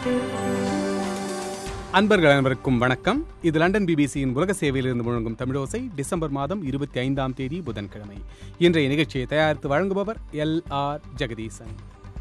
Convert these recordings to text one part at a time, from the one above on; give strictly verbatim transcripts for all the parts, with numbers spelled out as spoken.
அன்பர்கள் அனைவருக்கும் வணக்கம். இது லண்டன் பிபிசியின் உலக சேவையிலிருந்து முழங்கும் தமிழோசை. டிசம்பர் மாதம் இருபத்தி ஐந்தாம் தேதி புதன்கிழமை. இன்றைய நிகழ்ச்சியை தயாரித்து வழங்குபவர் எல் ஆர் ஜெகதீசன்.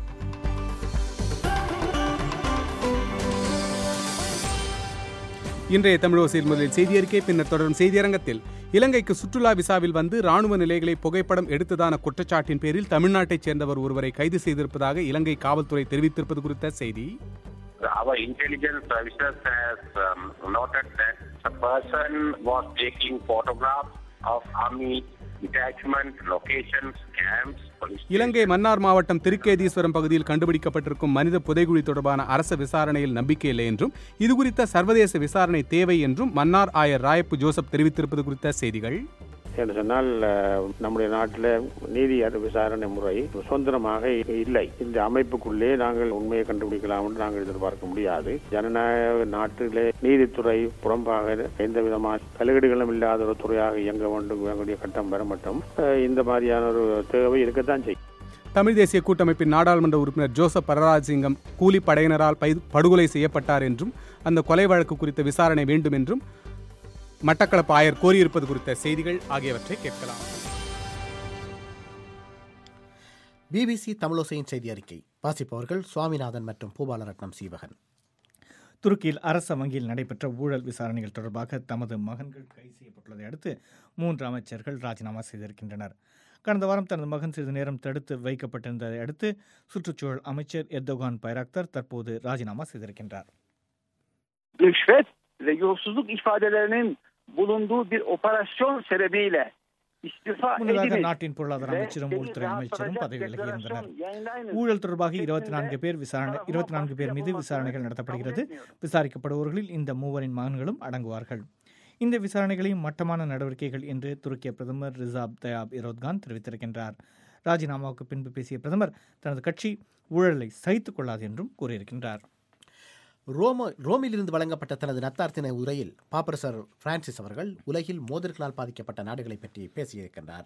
இன்றைய தமிழோசையில் முதலில் செய்தி அறிக்கை, பின்னர் தொடரும் செய்தியரங்கத்தில் இலங்கைக்கு சுற்றுலா விசாவில் வந்து ராணுவ நிலைகளை புகைப்படம் எடுத்ததான குற்றச்சாட்டின் பேரில் தமிழ்நாட்டைச் சேர்ந்தவர் ஒருவரை கைது செய்திருப்பதாக இலங்கை காவல்துறை தெரிவித்திருப்பது குறித்த செய்தி. Our intelligence services has um, noted that a person was taking photographs of army detachment locations, camps. இலங்கை மன்னார் மாவட்டம் திருக்கேதீஸ்வரம் பகுதியில் கண்டுபிடிக்கப்பட்டிருக்கும் மனித புதைகுழி தொடர்பான அரச விசாரணையில் நம்பிக்கை இல்லை என்றும் இதுகுறித்த சர்வதேச விசாரணை தேவை என்றும் மன்னார் ஆயர் ராயப்பு ஜோசப் தெரிவித்திருப்பது குறித்த செய்திகள். என்று சொன்னால் நம்முடைய நாட்டில் நீதி விசாரணை முறை சுதந்திரமாக இல்லை. இந்த அமைப்புக்குள்ளே நாங்கள் உண்மையை கண்டுபிடிக்கலாம் என்று நாங்கள் எதிர்பார்க்க முடியாது. ஜனநாயக நாட்டிலே நீதித்துறை புறம்பாக எந்த விதமான கலகீடுகளும் இல்லாத ஒரு துறையாக இயங்க வேண்டும் வேண்டிய கட்டம் வர மட்டும் இந்த மாதிரியான ஒரு தேவை இருக்கத்தான் செய்யும். தமிழ் தேசிய கூட்டமைப்பின் நாடாளுமன்ற உறுப்பினர் ஜோசப் பரராஜசிங்கம் கூலி படையினரால் படுகொலை செய்யப்பட்டார் என்றும் அந்த கொலை வழக்கு குறித்த விசாரணை வேண்டும் என்றும் மட்டக்களப்பு ஆயர் கோரியிருப்பது குறித்த செய்திகள் ஆகியவற்றை கேட்கலாம். பிபிசி தமிழோசையின் செய்தி அறிக்கை வாசிப்பவர்கள் சுவாமிநாதன் மற்றும் பூபாலரட்னம் சீவகன். துருக்கியில் அரச வங்கியில் நடைபெற்ற ஊழல் விசாரணைகள் தொடர்பாக தமது மகன்கள் கைது செய்யப்பட்டுள்ளதை அடுத்து மூன்று அமைச்சர்கள் ராஜினாமா செய்திருக்கின்றனர். கடந்த வாரம் தனது மகன் சிறிது நேரம் தடுத்து வைக்கப்பட்டிருந்ததை அடுத்து சுற்றுச்சூழல் அமைச்சர் எர்தோகான் பைராக்தர் தற்போது ராஜினாமா செய்திருக்கின்றார். ve yolsuzluk ifadelerinin bulunduğu bir operasyon sebebiyle istifa முன்னதாக நாட்டின் பொருளாதார அமைச்சரும் உள்துறை அமைச்சரும் பதவி விலகியிருந்தனர். ஊழல் தொடர்பாக இருபத்தி நான்கு பேர் விசாரணை இருபத்தி நான்கு பேர் மீது விசாரணைகள் நடத்தப்படுகிறது. விசாரிக்கப்படுபவர்களில் இந்த மூவரின் மகன்களும் அடங்குவார்கள். இந்த விசாரணைகளை மட்டமான நடவடிக்கைகள் என்று துருக்கிய பிரதமர் ரிசாப் தயாப் எரோத்கான் தெரிவித்திருக்கின்றார். ராஜினாமாவுக்கு பின்பு பேசிய பிரதமர் தனது கட்சி ஊழலை சகித்துக் கொள்ளாது என்றும் கூறியிருக்கின்றார். ரோம ரோமிலிருந்து வழங்கப்பட்ட தனது நத்தார்த்தின உரையில் பாப்பரசர் பிரான்சிஸ் அவர்கள் உலகில் மோதல்களால் பாதிக்கப்பட்ட நாடுகளை பற்றி பேசியிருக்கின்றார்.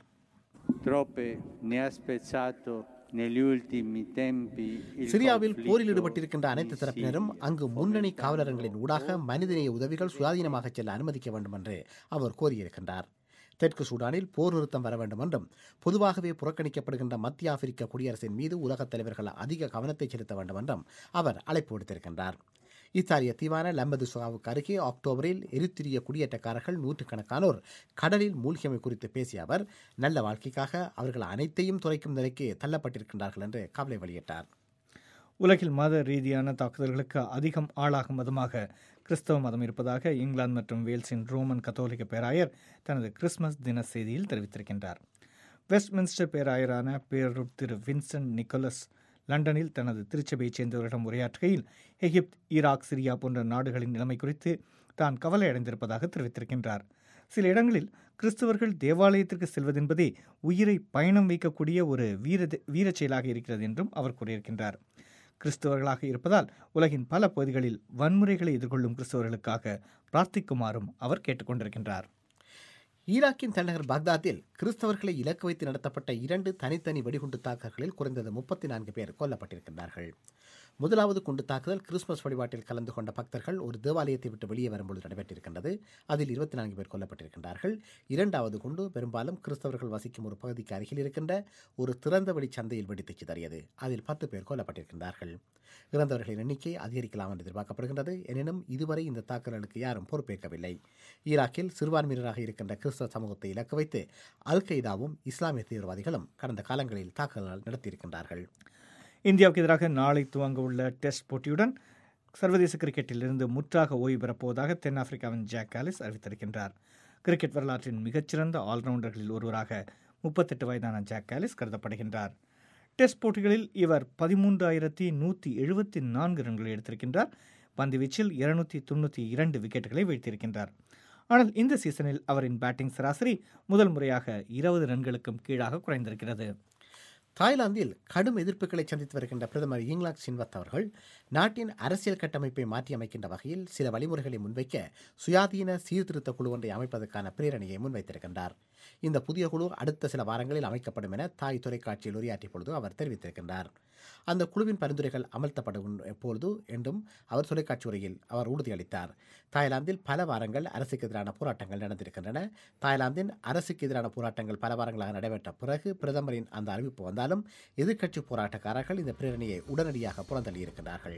சிரியாவில் போரில் ஈடுபட்டிருக்கின்ற அனைத்து தரப்பினரும் அங்கு முன்னணி காவலர்களின் ஊடாக மனிதநேய உதவிகள் சுயாதீனமாக செல்ல அனுமதிக்க வேண்டும் என்று அவர் கோரியிருக்கின்றார். தெற்கு சூடானில் போர் நிறுத்தம் வர வேண்டும் என்றும் பொதுவாகவே புறக்கணிக்கப்படுகின்ற மத்திய ஆப்பிரிக்க குடியரசின் மீது உலகத் தலைவர்கள் அதிக கவனத்தை செலுத்த வேண்டும் என்றும் அவர் அழைப்பு விடுத்திருக்கின்றார். இத்தாலிய தீவான லம்பதுசாவுக்கு அருகே அக்டோபரில் எரித்திரிய குடியேற்றக்காரர்கள் நூற்றுக்கணக்கானோர் கடலில் மூழ்கியமை குறித்து பேசிய அவர் நல்ல வாழ்க்கைக்காக அவர்கள் அனைத்தையும் துறைக்கும் நிலைக்கு தள்ளப்பட்டிருக்கின்றார்கள் என்று கவலை வெளியிட்டார். உலகில் மத ரீதியான தாக்குதல்களுக்கு அதிகம் ஆளாகும் மதமாக கிறிஸ்தவ மதம் இருப்பதாக இங்கிலாந்து மற்றும் வேல்ஸின் ரோமன் கத்தோலிக்க பேராயர் தனது கிறிஸ்துமஸ் தின செய்தியில் தெரிவித்திருக்கின்றார். வெஸ்ட்மின்ஸ்டர் பேராயரான பேரூர் திரு வின்சென்ட் நிக்கோலஸ் லண்டனில் தனது திருச்சபையைச் சேர்ந்தவர்களிடம் உரையாற்றுகையில் எகிப்து, ஈராக், சிரியா போன்ற நாடுகளின் நிலைமை குறித்து தான் கவலை அடைந்திருப்பதாக தெரிவித்திருக்கின்றார். சில இடங்களில் கிறிஸ்தவர்கள் தேவாலயத்திற்கு செல்வதென்பதே உயிரை பயணம் வைக்கக்கூடிய ஒரு வீர வீரச் செயலாக இருக்கிறது என்றும் அவர் கூறியிருக்கின்றார். கிறிஸ்தவர்களாக இருப்பதால் உலகின் பல பகுதிகளில் வன்முறைகளை எதிர்கொள்ளும் கிறிஸ்தவர்களுக்காக பிரார்த்திக்குமாறும் அவர் கேட்டுக்கொண்டிருக்கின்றார். ஈராக்கின் தலைநகர் பாக்தாத்தில் கிறிஸ்தவர்களை இலக்கு வைத்து நடத்தப்பட்ட இரண்டு தனித்தனி வெடிகுண்டு தாக்குதல்களில் குறைந்தது முப்பத்தி நான்கு பேர் கொல்லப்பட்டிருக்கின்றார்கள். முதலாவது குண்டு தாக்குதல் கிறிஸ்துமஸ் வழிபாட்டில் கலந்து கொண்ட பக்தர்கள் ஒரு தேவாலயத்தை விட்டு வெளியே வரும்பொழுது நடைபெற்றிருக்கின்றது. அதில் இருபத்தி நான்கு பேர் கொல்லப்பட்டிருக்கின்றார்கள். இரண்டாவது குண்டு பெரும்பாலும் கிறிஸ்தவர்கள் வசிக்கும் ஒரு பகுதிக்கு அருகில் இருக்கின்ற ஒரு திறந்த வெளி சந்தையில் வெடித்து சிதறியது. அதில் பத்து பேர் கொல்லப்பட்டிருக்கின்றார்கள். இறந்தவர்களின் எண்ணிக்கை அதிகரிக்கலாம் என்று எதிர்பார்க்கப்படுகின்றது. எனினும் இதுவரை இந்த தாக்குதலுக்கு யாரும் பொறுப்பேற்கவில்லை. ஈராக்கில் சிறுபான்மையினராக இருக்கின்ற கிறிஸ்தவ சமூகத்தை இலக்கு வைத்து அல் கைதாவும் இஸ்லாமிய தீவிரவாதிகளும் கடந்த காலங்களில் தாக்குதல்கள் நடத்தியிருக்கின்றார்கள். இந்தியாவுக்கு எதிராக நாளை துவங்க உள்ள டெஸ்ட் போட்டியுடன் சர்வதேச கிரிக்கெட்டிலிருந்து முற்றாக ஓய்வு பெறப்போவதாக தென்னாப்பிரிக்காவின் ஜாக் காலிஸ் அறிவித்திருக்கின்றார். கிரிக்கெட் வரலாற்றின் மிகச்சிறந்த ஆல்ரவுண்டர்களில் ஒருவராக முப்பத்தெட்டு வயதான ஜாக் காலிஸ் கருதப்படுகின்றார். டெஸ்ட் போட்டிகளில் இவர் பதிமூன்றாயிரத்தி நூற்றி எழுபத்தி நான்கு ரன்களை எடுத்திருக்கின்றார். பந்துவீச்சில் இருநூத்தி தொண்ணூற்றி இரண்டு விக்கெட்டுகளை வீழ்த்தியிருக்கின்றார். ஆனால் இந்த சீசனில் அவரின் பேட்டிங் சராசரி முதல் முறையாக இருபது ரன்களுக்கும் கீழாக குறைந்திருக்கிறது. தாய்லாந்தில் கடும் எதிர்ப்புகளை சந்தித்து வருகின்ற பிரதமர் யிங்லாக் சின்வத் அவர்கள் நாட்டின் அரசியல் கட்டமைப்பை மாற்றியமைக்கின்ற வகையில் சில வழிமுறைகளை முன்வைக்க சுயாதீன சீர்திருத்த குழு ஒன்றை அமைப்பதற்கான பிரேரணையை முன்வைத்திருக்கின்றார். இந்த புதிய குழு அடுத்த சில வாரங்களில் அமைக்கப்படும் என தாய் தொலைக்காட்சியில் உரையாற்றிய பொழுது அவர் தெரிவித்திருக்கின்றார். அந்த குழுவின் பரிந்துரைகள் அமல்த்தப்படும் எப்பொழுது என்றும் அவர் தொலைக்காட்சி உரையில் அவர் உறுதியளித்தார். தாய்லாந்தில் பல வாரங்கள் அரசுக்கு எதிரான போராட்டங்கள் நடந்திருக்கின்றன. தாய்லாந்தின் அரசுக்கு எதிரான போராட்டங்கள் பல வாரங்களாக நடைபெற்ற பிறகு பிரதமரின் அந்த அறிவிப்பு வந்தாலும் எதிர்க்கட்சி போராட்டக்காரர்கள் இந்த பிரேரணையை உடனடியாக புறந்தள்ளியிருக்கிறார்கள்.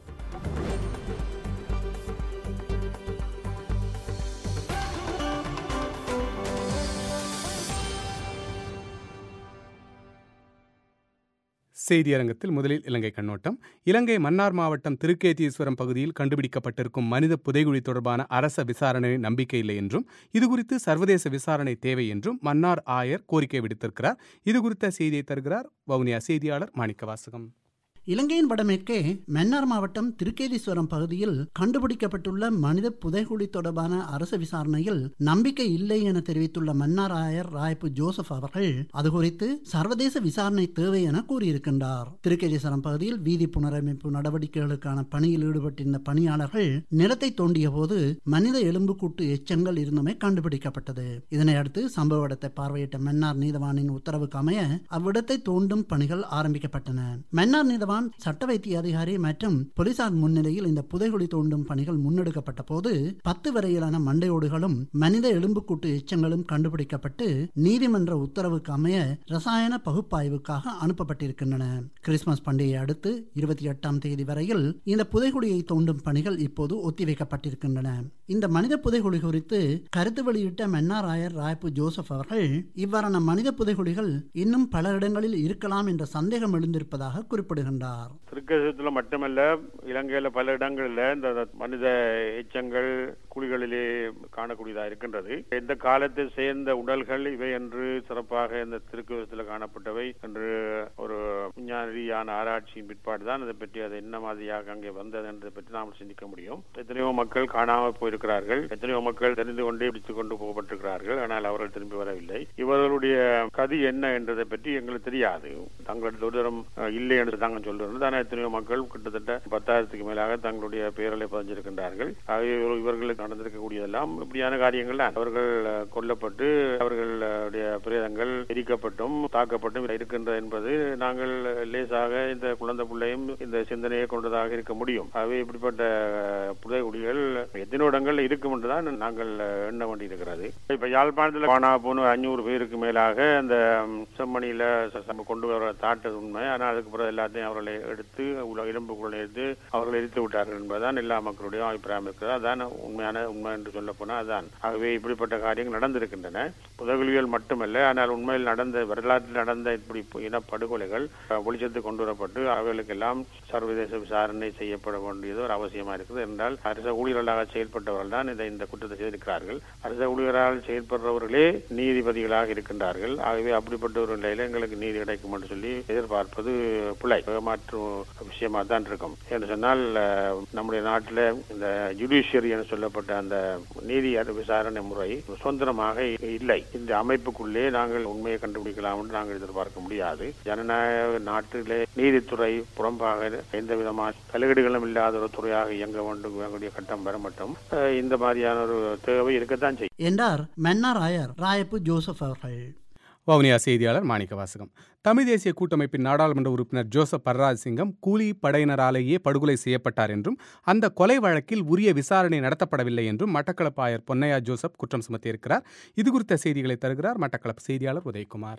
செய்தியரங்கத்தில் முதலில் இலங்கை கண்ணோட்டம். இலங்கை மன்னார் மாவட்டம் திருக்கேதீஸ்வரம் பகுதியில் கண்டுபிடிக்கப்பட்டிருக்கும் மனித புதைகுழி தொடர்பான அரச விசாரணை நம்பிக்கையில்லை என்றும் இதுகுறித்து சர்வதேச விசாரணை தேவை என்றும் மன்னார் ஆயர் கோரிக்கை விடுத்திருக்கிறார். இதுகுறித்த செய்தியை தருகிறார் வவுனியா செய்தியாளர் மாணிக்கவாசகம். இலங்கையின் வடமேற்கே மன்னார் மாவட்டம் திருக்கேதீஸ்வரம் பகுதியில் கண்டுபிடிக்கப்பட்டுள்ள மனித புதைகுழி தொடர்பான அரசு விசாரணையில் நம்பிக்கை இல்லை என தெரிவித்துள்ள மன்னார் ஆயர் ராயப்பு ஜோசப் அவர்கள் அது குறித்து சர்வதேச விசாரணை தேவை என கூறியிருக்கின்றார். திருக்கேதீஸ்வரம் பகுதியில் வீதி புனரமைப்பு நடவடிக்கைகளுக்கான பணியில் ஈடுபட்டிருந்த பணியாளர்கள் நிலத்தை தோண்டிய போது மனித எலும்புக்கூட்டு எச்சங்கள் இருந்தமை கண்டுபிடிக்கப்பட்டது. இதனை அடுத்து சம்பவ இடத்தை பார்வையிட்ட மன்னார் நீதவானின் உத்தரவுக்கு அமைய அவ்விடத்தை தோண்டும் பணிகள் ஆரம்பிக்கப்பட்டன. மன்னார் நீதவான் சட்ட வைத்திய அதிகாரி மற்றும் போலீசார் முன்னிலையில் இந்த புதைகுழி தோண்டும் பணிகள் முன்னெடுக்கப்பட்ட போது பத்து வரையிலான மண்டையோடுகளும் மனித எலும்புக்கூட்டு எச்சங்களும் கண்டுபிடிக்கப்பட்டு நீதிமன்ற உத்தரவுக்கு அமைய ரசாயன பகுப்பாய்வுக்காக அனுப்பப்பட்டிருக்கின்றன. கிறிஸ்துமஸ் பண்டிகையை அடுத்து இருபத்தி எட்டாம் தேதி வரையில் இந்த புதைகுழியை தோண்டும் பணிகள் இப்போது ஒத்திவைக்கப்பட்டிருக்கின்றன. இந்த மனித புதைகுழி குறித்து கருத்து வெளியிட்ட மன்னார் ஆயர் ராயப்பு ஜோசப் அவர்கள் இவ்வாறான மனித புதைகுழிகள் இன்னும் பல இடங்களில் இருக்கலாம் என்ற சந்தேகம் எழுந்திருப்பதாக குறிப்பிடுகின்றனர். திருக்கேதீஸ்வரத்துல மட்டுமல்ல, இலங்கையில பல இடங்களில் இந்த மனித எச்சங்கள் குழிகளிலே காணக்கூடியதாக இருக்கின்றது. எந்த காலத்தை சேர்ந்த உடல்கள் இவை என்று சிறப்பாக இந்த திருக்கேதீஸ்வரத்தில் காணப்பட்டவை என்று ஒரு விஞ்ஞான ஆராய்ச்சியின் பிற்பாடுதான் அதை பற்றி அது என்ன மாதிரியாக அங்கே வந்தது என்பதை பற்றி நாம் சிந்திக்க முடியும். எத்தனையோ மக்கள் காணாமல் போயிருக்கிறார்கள், எத்தனையோ மக்கள் தெரிந்து கொண்டே பிடித்துக் கொண்டு போகப்பட்டிருக்கிறார்கள், ஆனால் அவர்கள் திரும்பி வரவில்லை. இவர்களுடைய கதி என்ன என்றதை பற்றி எங்களுக்கு தெரியாது. தங்களது உதரம் இல்லை என்று தாங்கள் சொல்றது. ஆனால் எத்தனையோ மக்கள் கிட்டத்தட்ட பத்தாயிரத்துக்கு மேலாக தங்களுடைய பெயர்களை பதிஞ்சிருக்கின்றார்கள். இவர்களுக்கு நடந்திருக்கக்கூடியதெல்லாம் இப்படியான காரியங்கள் தான். அவர்கள் கொல்லப்பட்டு அவர்களுடைய பிரேதங்கள் எரிக்கப்பட்டும் தாக்கப்பட்டும் இருக்கின்றது என்பது நாங்கள் லேசாக இந்த குழந்தை பிள்ளையும் இந்த சிந்தனையை கொண்டதாக இருக்க முடியும். ஆகவே இப்படிப்பட்ட புதைகுழிகள் எத்தனை இடங்கள் இருக்கும் என்றுதான் நாங்கள் எண்ண வேண்டியிருக்கிறது. இப்ப யாழ்ப்பாணத்தில் காணா போன அஞ்சூறு பேருக்கு மேலாக அந்த செம்மணியில கொண்டு வர தாட்டது உண்மை. ஆனால் அதுக்கு பிறகு எல்லாத்தையும் அவர்களை எடுத்து இடம்புக்குள்ள எடுத்து அவர்கள் எரித்து விட்டார்கள் என்பதுதான் எல்லா மக்களுடைய அபிப்பிராயம் இருக்கிறது. அதான் உண்மையான உண்மை என்று சொல்ல போனால் அதான். ஆகவே இப்படிப்பட்ட காரியங்கள் நடந்திருக்கின்றன. புதைகுழிகள் மட்டுமல்ல, ஆனால் உண்மையில் நடந்த வரலாற்றில் நடந்த இப்படி இனப்படுகொலைகள் வெளிச்சத்துக்கு கொண்டு வரப்பட்டு அவர்களுக்கெல்லாம் சர்வதேச விசாரணை செய்யப்பட வேண்டியது ஒரு அவசியமா இருக்குது. என்றால் அரச ஊழியர்களாக செயல்பட்டவர்கள் தான் இதை இந்த குற்றத்தை செய்திருக்கிறார்கள். அரச ஊழியர்களால் செயல்படுறவர்களே நீதிபதிகளாக இருக்கின்றார்கள். ஆகவே அப்படிப்பட்ட ஒரு நிலையில எங்களுக்கு நீதி கிடைக்கும் என்று சொல்லி எதிர்பார்ப்பது பிழை மாற்றும் விஷயமா தான் இருக்கும். என்று சொன்னால் நம்முடைய நாட்டில் இந்த ஜுடிஷியரி என சொல்லப்பட்ட அந்த நீதி விசாரணை முறை சுதந்திரமாக இல்லை. இந்த அமைப்புக்குள்ளே நாங்கள் உண்மையை கண்டுபிடிக்கலாம் என்று நாங்கள் எதிர்பார்க்க முடியாது. ஜனநாயக நாட்டிலே நீதித்துறை புறம்பாக எந்த விதமான தலையீடுகளும் இல்லாத ஒரு துறையாக இயங்க வேண்டும் வேண்டிய கட்டம் வர மட்டும் இந்த மாதிரியான ஒரு தேவை இருக்கத்தான் செய்யும் என்றார் மன்னார் ஆயர் ராயப்பு ஜோசப் அவர்கள். வவுனியா செய்தியாளர் மாணிக்கவாசகம். தமிழ் தேசிய கூட்டமைப்பின் நாடாளுமன்ற உறுப்பினர் ஜோசப் பரராஜசிங்கம் கூலி படையினராலேயே படுகொலை செய்யப்பட்டார் என்றும் அந்த கொலை வழக்கில் உரிய விசாரணை நடத்தப்படவில்லை என்றும் மட்டக்களப்பு ஆயர் பொன்னையா ஜோசப் குற்றம் சுமத்தியிருக்கிறார். இது குறித்த செய்திகளை தருகிறார் மட்டக்களப்பு செய்தியாளர் உதயகுமார்.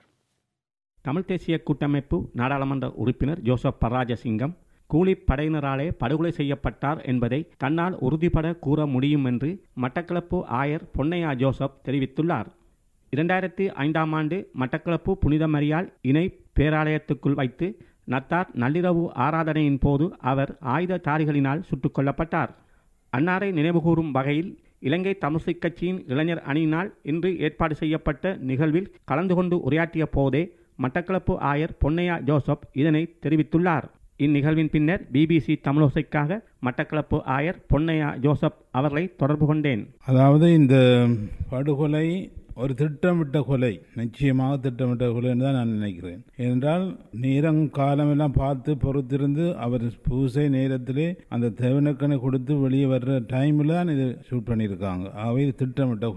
தமிழ் தேசிய கூட்டமைப்பு நாடாளுமன்ற உறுப்பினர் ஜோசப் பரராஜசிங்கம் கூலி படையினராலே படுகொலை செய்யப்பட்டார் என்பதை தன்னால் உறுதிபட கூற முடியும் என்று மட்டக்களப்பு ஆயர் பொன்னையா ஜோசப் தெரிவித்துள்ளார். இரண்டாயிரத்தி ஐந்தாம் ஆண்டு மட்டக்களப்பு புனித மரியாள் இணை பேராலயத்துக்குள் வைத்து நத்தார் நள்ளிரவு ஆராதனையின் போது அவர் ஆயுததாரிகளினால் சுட்டுக் கொல்லப்பட்டார். அன்னாரை நினைவுகூரும் வகையில் இலங்கை தமிழ்க் கட்சியின் இளைஞர் அணியினால் இன்று ஏற்பாடு செய்யப்பட்ட நிகழ்வில் கலந்து கொண்டு உரையாற்றிய போதே மட்டக்களப்பு ஆயர் பொன்னையா ஜோசப் இதனை தெரிவித்துள்ளார். இந்நிகழ்வின் பின்னர் பிபிசி தமிழோசைக்காக மட்டக்களப்பு ஆயர் பொன்னையா ஜோசப் அவர்களை தொடர்பு கொண்டேன். அதாவது இந்த படுகொலை ஒரு திட்டமிட்ட கொலை, நிச்சயமாக திட்டமிட்ட கொலைன்னு தான் நான் நினைக்கிறேன். ஏனென்றால் நேரம் காலமெல்லாம் பார்த்து பொறுத்திருந்து அவர் பூசை நேரத்திலே அந்த தேவனக்கனை கொடுத்து வெளியே வர்ற டைமில் தான் இது ஷூட் பண்ணியிருக்காங்க. ஆகவே இது திட்டமிட்ட கொலை.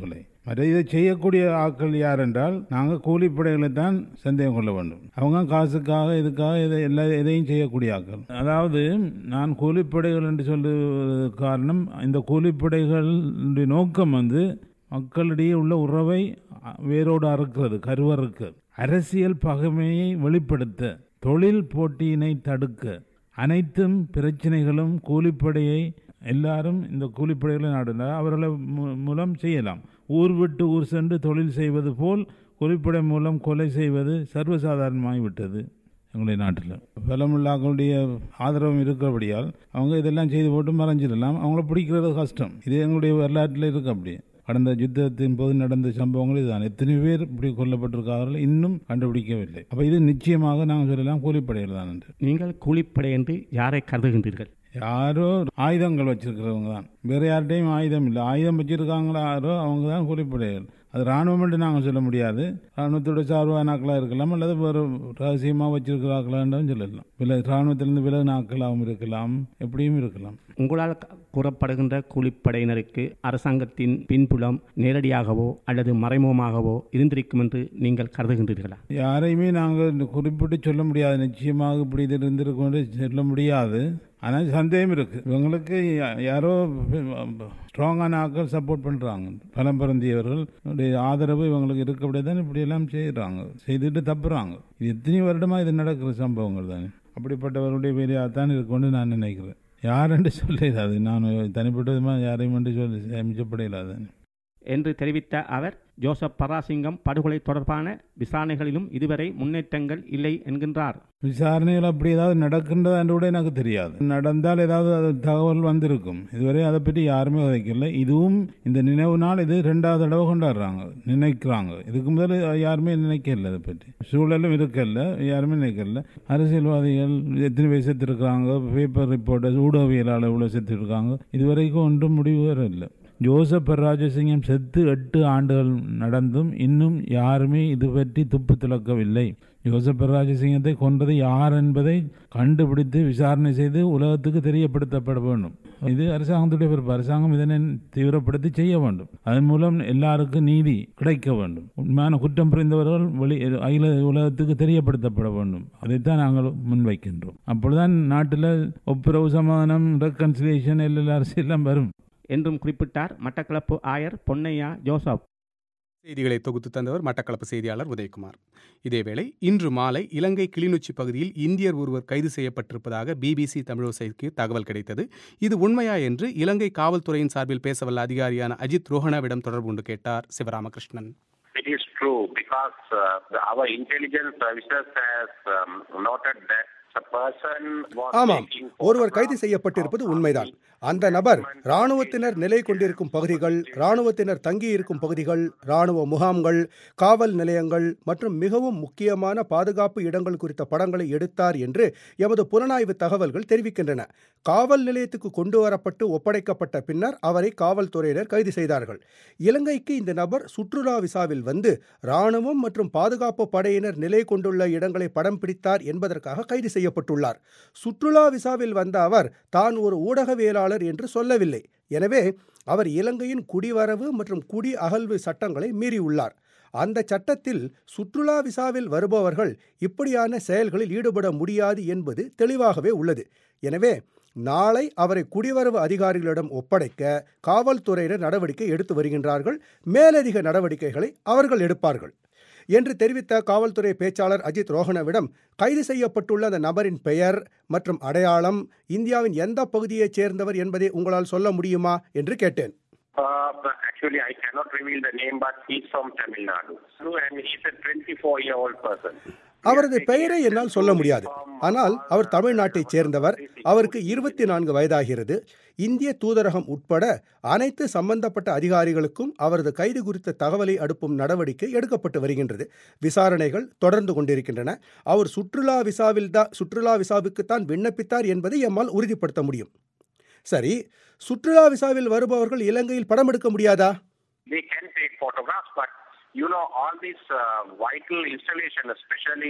மற்ற இதை செய்யக்கூடிய ஆட்கள் யார் என்றால் நாங்கள் கூலிப்படைகளை தான் சந்தேகம் கொள்ள வேண்டும். அவங்க காசுக்காக இதுக்காக இதை எல்லா எதையும் செய்யக்கூடிய ஆட்கள். அதாவது நான் கூலிப்படைகள் என்று சொல்லுவது காரணம், இந்த கூலிப்படைகளுடைய நோக்கம் வந்து மக்களிடையே உள்ள உறவை வேரோடு அறுக்கிறது, கருவறுக்க, அரசியல் பகைமையை வெளிப்படுத்த, தொழில் போட்டியினை தடுக்க, அனைத்தும் பிரச்சனைகளும் கூலிப்படையை எல்லாரும் இந்த கூலிப்படைகளை நாடினார் அவர்களை மூலம் செய்யலாம். ஊர் விட்டு ஊர் சென்று தொழில் செய்வது போல் கூலிப்படை மூலம் கொலை செய்வது சர்வசாதாரணமாகிவிட்டது எங்களுடைய நாட்டில். பலமுள்ளாக்களுடைய ஆதரவும் இருக்கிறபடியால் அவங்க இதெல்லாம் செய்து போட்டு மறைஞ்சிடலாம். அவங்கள பிடிக்கிறது கஷ்டம். இது எங்களுடைய வரலாற்றில் இருக்கு. அப்படி கடந்த யுத்தத்தின் போது நடந்த சம்பவங்கள் இதுதான். எத்தனை பேர் இப்படி கொல்லப்பட்டிருக்கார்கள் இன்னும் கண்டுபிடிக்கவில்லை. அப்போ இது நிச்சயமாக நாங்கள் சொல்லலாம் கூலிப்படைகள் தான் என்று. நீங்கள் கூலிப்படை என்று யாரை கருதுகின்றீர்கள்? யாரோ ஆயுதங்கள் வச்சிருக்கிறவங்க தான், வேறு யார்கிட்டையும் ஆயுதம் இல்லை. ஆயுதம் வச்சிருக்காங்களோ யாரோ அவங்க தான் கூலிப்படைகள். அது இராணுவம் என்று நாங்கள் சொல்ல முடியாது. இராணுவத்தோட சார்பானாக்களாக இருக்கலாம், அல்லது வேறு ரகசியமாக வச்சிருக்கிறார்களான்னு சொல்லலாம். வில இராணுவத்திலிருந்து விலகினாக்களாகவும் இருக்கலாம், எப்படியும் இருக்கலாம். உங்களால் கூறப்படுகின்ற கூலிப்படையினருக்கு அரசாங்கத்தின் பின்புலம் நேரடியாகவோ அல்லது மறைமுகமாகவோ இருந்திருக்கும் என்று நீங்கள் கருதுகின்றீர்களா? யாரையுமே நாங்கள் குறிப்பிட்டு சொல்ல முடியாது. நிச்சயமாக இப்படி இது இருந்திருக்கும் என்று சொல்ல முடியாது. ஆனால் சந்தேகம் இருக்குது. இவங்களுக்கு யாரோ ஸ்ட்ராங்கான ஆட்கள் சப்போர்ட் பண்ணுறாங்க. பலம் பொருந்தியவர்கள் ஆதரவு இவங்களுக்கு இருக்கபடியே தான் இப்படியெல்லாம் செய்கிறாங்க, செய்துட்டு தப்புறாங்க. இது எத்தனை வருடமாக இது நடக்கிற சம்பவங்கள் தானே. அப்படிப்பட்டவர்களுடைய வேலையாக தான் இருக்குன்னு நான் நினைக்கிறேன். யாரென்று சொல்லிடாது, நான் தனிப்பட்டதுமாக யாரையும் என்று சொல்லி அமைச்சப்படையிலாது என்று தெரிவித்த அவர், ஜோசப் பராசிங்கம் படுகொலை தொடர்பான விசாரணைகளிலும் இதுவரை முன்னேற்றங்கள் இல்லை என்கின்றார். விசாரணைகள் அப்படி ஏதாவது நடக்கின்றதா என்று கூட எனக்கு தெரியாது. நடந்தால் ஏதாவது அது தகவல் வந்திருக்கும். இதுவரை அதை பற்றி யாருமே உதைக்கல. இதுவும் இந்த நினைவு நாள் இது ரெண்டாவது தடவை கொண்டாடுறாங்க, நினைக்கிறாங்க. இதுக்கு முதல் யாருமே நினைக்கல, அதை பற்றி சூழலும் இருக்கல, யாருமே நினைக்கல. அரசியல்வாதிகள் எத்தனை பேர் செத்துருக்காங்க, பேப்பர் ரிப்போர்ட்டர்ஸ், ஊடகவியலாளர் இவ்வளோ செத்துருக்காங்க. இதுவரைக்கும் ஒன்றும் முடிவு வேற இல்லை. ஜோசப் பராஜசிங்கம் செத்து எட்டு ஆண்டுகள் நடந்தும் இன்னும் யாருமே இது பற்றி துப்பு துளக்கவில்லை. ஜோசப் பராஜசிங்கத்தை கொன்றது யார் என்பதை கண்டுபிடித்து விசாரணை செய்து உலகத்துக்கு தெரியப்படுத்தப்பட வேண்டும். இது அரசாங்கத்துடைய பொறுப்பு. அரசாங்கம் இதனை தீவிரப்படுத்தி செய்ய வேண்டும். அதன் மூலம் எல்லாருக்கும் நீதி கிடைக்க வேண்டும். உண்மையான குற்றம் புரிந்தவர்கள் வெளி அகில உலகத்துக்கு தெரியப்படுத்தப்பட வேண்டும். அதைத்தான் நாங்கள் முன்வைக்கின்றோம். அப்பொழுதுதான் நாட்டில் ஒப்புரவு, சமாதானம், ரெக்கன்சிலியேஷன் எல்லா அரசியெல்லாம் வரும் என்றும் குறிப்பிட்டார் மட்டக்களப்பு ஆயர் பொன்னையா ஜோசப். செய்திகளை தொகுத்து தந்தவர் மட்டக்களப்பு செய்தியாளர் உதயகுமார். இதேவேளை இன்று மாலை இலங்கை கிளிநொச்சி பகுதியில் இந்தியர் ஒருவர் கைது செய்யப்பட்டிருப்பதாக பிபிசி தமிழோசைக்கு தகவல் கிடைத்தது. இது உண்மையா என்று இலங்கை காவல்துறையின் சார்பில் பேசவல்ல அதிகாரியான அஜித் ரோஹணவிடம் தொடர்பு கொண்டு கேட்டார் Sivaramakrishnan. It is true because uh, the, our intelligence services has um, noted that a person was ஆமாம், ஒருவர் கைது செய்யப்பட்டிருப்பது உண்மைதான். அந்த நபர் இராணுவத்தினர் நிலை கொண்டிருக்கும் பகுதிகள், இராணுவத்தினர் தங்கியிருக்கும் பகுதிகள், இராணுவ முகாம்கள், காவல் நிலையங்கள் மற்றும் மிகவும் முக்கியமான பாதுகாப்பு இடங்கள் குறித்த படங்களை எடுத்தார் என்று எமது புலனாய்வு தகவல்கள் தெரிவிக்கின்றன. காவல் நிலையத்துக்கு கொண்டு வரப்பட்டு ஒப்படைக்கப்பட்ட பின்னர் அவரை காவல்துறையினர் கைது செய்தார்கள். இலங்கைக்கு இந்த நபர் சுற்றுலா விசாவில் வந்து இராணுவம் மற்றும் பாதுகாப்பு படையினர் நிலை கொண்டுள்ள இடங்களை படம் பிடித்தார் என்பதற்காக கைது செய்யப்பட்டுள்ளார். சுற்றுலா விசாவில் வந்த அவர் தான் ஒரு ஊடகவியலாளர் என்று சொல்லவில்லை. எனவே அவர் இலங்கையின் குடிவரவு மற்றும் குடி அகழ்வு சட்டங்களை மீறியுள்ளார். அந்த சட்டத்தில் சுற்றுலா விசாவில் வருபவர்கள் இப்படியான செயல்களில் ஈடுபட முடியாது என்பது தெளிவாகவே உள்ளது. எனவே நாளை அவரை குடிவரவு அதிகாரிகளிடம் ஒப்படைக்க காவல்துறையினர் நடவடிக்கை எடுத்து வருகின்றார்கள். மேலதிக நடவடிக்கைகளை அவர்கள் எடுப்பார்கள் என்று தெரிவித்த காவல்துறை பேச்சாளர் அஜித் ரோஹணவிடம் கைது செய்யப்பட்டுள்ள அந்த நபரின் பெயர் மற்றும் அடையாளம், இந்தியாவின் எந்த பகுதியைச் சேர்ந்தவர் என்பதை உங்களால் சொல்ல முடியுமா என்று கேட்டேன். Uh, actually, I cannot reveal the name, but he's from Tamil Nadu, and he's a twenty-four year old person. அவரது பெயரை என்னால் சொல்ல முடியாது, ஆனால் அவர் தமிழ்நாட்டைச் சேர்ந்தவர். அவருக்கு இருபத்தி நான்கு வயதாகிறது. இந்திய தூதரகம் உட்பட அனைத்து சம்பந்தப்பட்ட அதிகாரிகளுக்கும் அவரது கைது குறித்த தகவலை அனுப்பும் நடவடிக்கை எடுக்கப்பட்டு வருகின்றது. விசாரணைகள் தொடர்ந்து கொண்டிருக்கின்றன. அவர் சுற்றுலா விசாவில் தான் சுற்றுலா விசாவுக்குத்தான் விண்ணப்பித்தார் என்பதை எம்மால் உறுதிப்படுத்த முடியும். சரி, சுற்றுலா விசாவில் வருபவர்கள் இலங்கையில் படம் எடுக்க முடியாதா? They can take photographs, but you know all these uh, vital installations, especially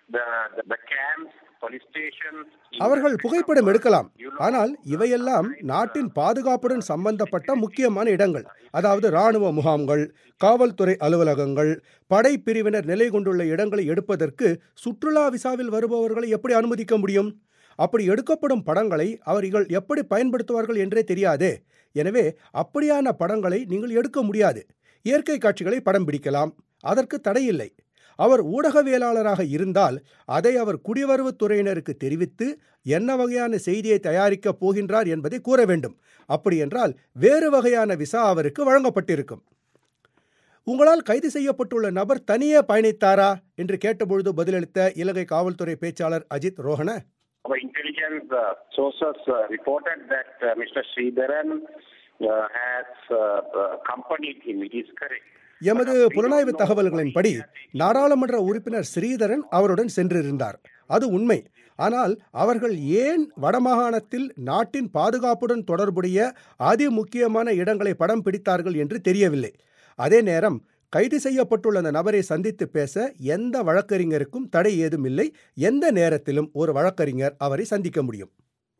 the, the, the camps, police stations. அவர்கள் புகைப்படம் எடுக்கலாம். ஆனால் இவையெல்லாம் நாட்டின் பாதுகாப்புடன் சம்பந்தப்பட்ட முக்கியமான இடங்கள். அதாவது இராணுவ முகாம்கள், காவல்துறை அலுவலகங்கள், படை பிரிவினர் நிலை கொண்டுள்ள இடங்களை எடுப்பதற்கு சுற்றுலா விசாவில் வருபவர்களை எப்படி அனுமதிக்க முடியும்? அப்படி எடுக்கப்படும் படங்களை அவர்கள் எப்படி பயன்படுத்துவார்கள் என்றே தெரியாதே. எனவே அப்படியான படங்களை நீங்கள் எடுக்க முடியாது. இயற்கை காட்சிகளை படம் பிடிக்கலாம், அதற்கு தடையில்லை. அவர் ஊடகவியலாளராக இருந்தால் அதை அவர் குடிவரவுத்துறையினருக்கு தெரிவித்து என்ன வகையான செய்தியை தயாரிக்கப் போகின்றார் என்பதை கூற வேண்டும். அப்படி என்றால் வேறு வகையான விசா அவருக்கு வழங்கப்பட்டிருக்கும். உங்களால் கைது செய்யப்பட்டுள்ள நபர் தனியே பயணித்தாரா என்று கேட்டபொழுது பதிலளித்த இலங்கை காவல்துறை பேச்சாளர் Ajith Rohana, Our intelligence uh, sources uh, reported that uh, Mister Sridharan uh, has uh, uh, accompanied him. It is correct. எமது புலனாய்வு தகவல்களின்படி நாடாளுமன்ற உறுப்பினர் ஸ்ரீதரன் அவருடன் சென்றிருந்தார். அது உண்மை. ஆனால் அவர்கள் ஏன் வடமாகாணத்தில் நாட்டின் பாதுகாப்புடன் தொடர்புடைய அதிமுக்கியமான இடங்களை படம் பிடித்தார்கள் என்று தெரியவில்லை. அதே நேரம் கைது செய்யப்பட்டுள்ள அந்த நபரை சந்தித்து பேச எந்த வழக்கறிஞருக்கும் தடை ஏதும் இல்லை. எந்த நேரத்திலும் ஒரு வழக்கறிஞர் அவரை சந்திக்க முடியும்.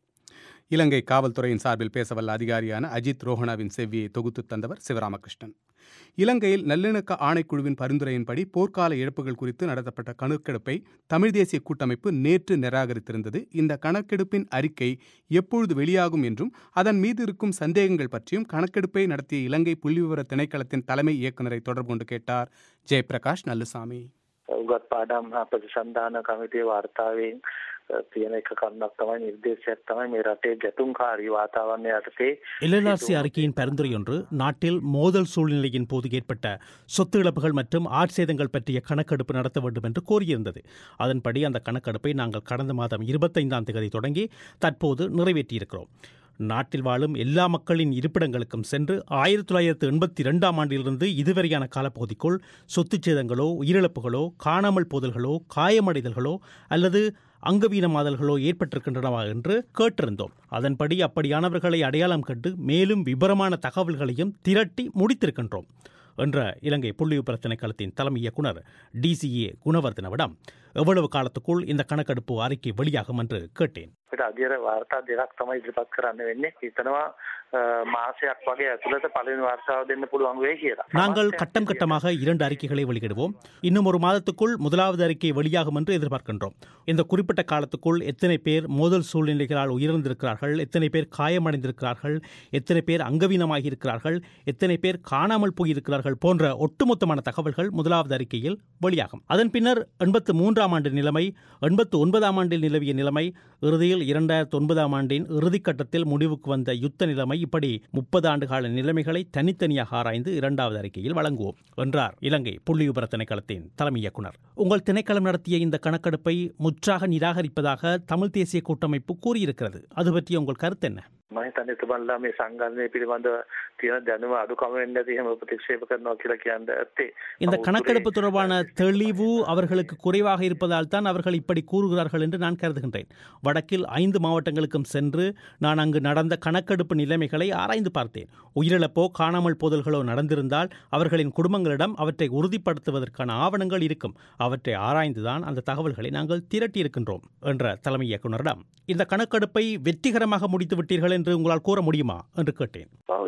இலங்கை காவல்துறையின் சார்பில் பேசவல்ல அதிகாரியான அஜித் ரோஹனாவின் செவ்வியை தொகுத்து தந்தவர் சிவராமகிருஷ்ணன். இலங்கையில் நல்லிணக்க ஆணைக்குழுவின் பரிந்துரையின்படி போர்க்கால இழப்புகள் குறித்து நடத்தப்பட்ட கணக்கெடுப்பை தமிழ் தேசிய கூட்டமைப்பு நேற்று நிராகரித்திருந்தது. இந்த கணக்கெடுப்பின் அறிக்கை எப்பொழுது வெளியாகும் என்றும் அதன் மீது இருக்கும் சந்தேகங்கள் பற்றியும் கணக்கெடுப்பை நடத்திய இலங்கை புள்ளிவிவர திணைக்களத்தின் தலைமை இயக்குநரை தொடர்பு கொண்டு கேட்டார் ஜெயபிரகாஷ் நல்லுசாமி. උගත් පාඩම් ප්‍රතිසන්ධාන කමිටුවේ වාර්තාවෙන් තියෙන එක කරුණක් තමයි නිර්දේශයක් තමයි මේ රටේ ගැටුම්කාරී වාතාවරණය යටතේ எல்எல்ஆர்சி அறிக்கையின் பரிந்துரை ஒன்று நாட்டில் மோதல் சூழ்நிலையின் போது ஏற்பட்ட சொத்து இழப்புகள் மற்றும் ஆட்சேதங்கள் பற்றிய கணக்கெடுப்பு நடத்த வேண்டும் என்று கோரியிருந்தது. அதன்படி அந்த கணக்கெடுப்பை நாங்கள் கடந்த மாதம் இருபத்தைந்தாம் தேதி தொடங்கி தற்போது நிறைவேற்றியிருக்கிறோம். நாட்டில் வாழும் எல்லா மக்களின் இருப்பிடங்களுக்கும் சென்று ஆயிரத்தி தொள்ளாயிரத்து எண்பத்தி இரண்டாம் ஆண்டிலிருந்து இதுவரையான காலப்பகுதிக்குள் சொத்துச் சேதங்களோ உயிரிழப்புகளோ காணாமல் போதல்களோ காயமடைதல்களோ அல்லது அங்கவீனமாதல்களோ ஏற்பட்டிருக்கின்றனவா என்று கேட்டிருந்தோம். அதன்படி அப்படியானவர்களை அடையாளம் கண்டு மேலும் விபரமான தகவல்களையும் திரட்டி முடித்திருக்கின்றோம் என்ற இலங்கை புள்ளிவிபர திணைக்களத்தின் தலைமை இயக்குனர் டிசிஏ குணவர்தனவிடம் எவ்வளவு காலத்துக்குள் இந்த கணக்கெடுப்பு அறிக்கை வெளியாகும் என்று கேட்டேன். අධිර වාර්තා දෙකක් තමයි ඉදිරිපත් කරන්න වෙන්නේ. හිතනවා මාසයක් වගේ ඇතුළත පළවෙනි වාර්තාව දෙන්න පුළුවන් වෙයි කියලා. நாங்கள் கட்டம் கட்டமாக இரண்டு அறிக்கைகளை வெளியிடுவோம். இன்னும் ஒரு மாதத்துக்குள் முதலாவது அறிக்கை வெளியாகும் என்று எதிர்பார்க்கின்றோம். இந்த குறிப்பிட்ட காலத்துக்குள் எத்தனை பேர் மோதல் சூழ்நிலைகளால் உயிரிழந்திருக்கிறார்கள், எத்தனை பேர் காயமடைந்திருக்கிறார்கள், எத்தனை பேர் அங்கவீனமாகி இருக்கிறார்கள், எத்தனை பேர் காணாமல் போயிருக்கிறார்கள் போன்ற ஒட்டுமொத்தமான தகவல்கள் முதலாவது அறிக்கையில் வெளியாகும். அதன் பின்னர் எண்பத்து மூன்றாம் ஆண்டு நிலைமை, எண்பத்து ஒன்பதாம் ஆண்டில் நிலவிய நிலைமை, இறுதியில் இரண்டாயிரத்தி ஒன்பதாம் ஆண்டின் இறுதிக்கட்டத்தில் முடிவுக்கு வந்த யுத்த நிலைமை, இப்படி முப்பது ஆண்டுகால நிலைமைகளை தனித்தனியாக ஆராய்ந்து இரண்டாவது அறிக்கையில் வழங்குவோம் என்றார் இலங்கை புள்ளிவிபர திணைக்களத்தின் தலைமை இயக்குனர். உங்கள் திணைக்களம் நடத்திய இந்த கணக்கெடுப்பை முற்றாக நிராகரிப்பதாக தமிழ் தேசிய கூட்டமைப்பு கூறியிருக்கிறது. அது பற்றி உங்கள் கருத்து என்ன? මම හිතන්නේ තුමන්ලා මේ සංගණනය පිළිබඳව තියෙන දැනුම අඩුකම වෙන්න ඇති එහෙම ප්‍රතික්ෂේප කරනවා කියලා කියන්න ඇත්තේ. இந்த கணக்கெடுப்பு தொடர்பான தெளிவு அவர்களுக்கு குறைவாக இருப்பதால் தான் அவர்கள் இப்படி கூறுகிறார்கள் என்று நான் கருதுகின்றேன். வடக்கில் ஐந்து மாவட்டங்களுக்கும் சென்று நான் அங்கு நடந்த கணக்கெடுப்பு நிலைமைகளை ஆராய்ந்து பார்த்தேன். உயிரிழப்போ காணாமல் போதல்களோ நடந்திருந்தால் அவர்களின் குடும்பங்களிடம் அவற்றை உறுதிப்படுத்துவதற்கான ஆவணங்கள் இருக்கும். அவற்றை ஆராய்ந்துதான் அந்த தகவல்களை நாங்கள் திரட்டியிருக்கின்றோம் என்ற தலைமை இயக்குநரிடம் இந்த கணக்கெடுப்பை வெற்றிகரமாக முடித்து விட்டீர்கள் என்று உங்களால் கூற முடியுமா என்று கேட்டேன்.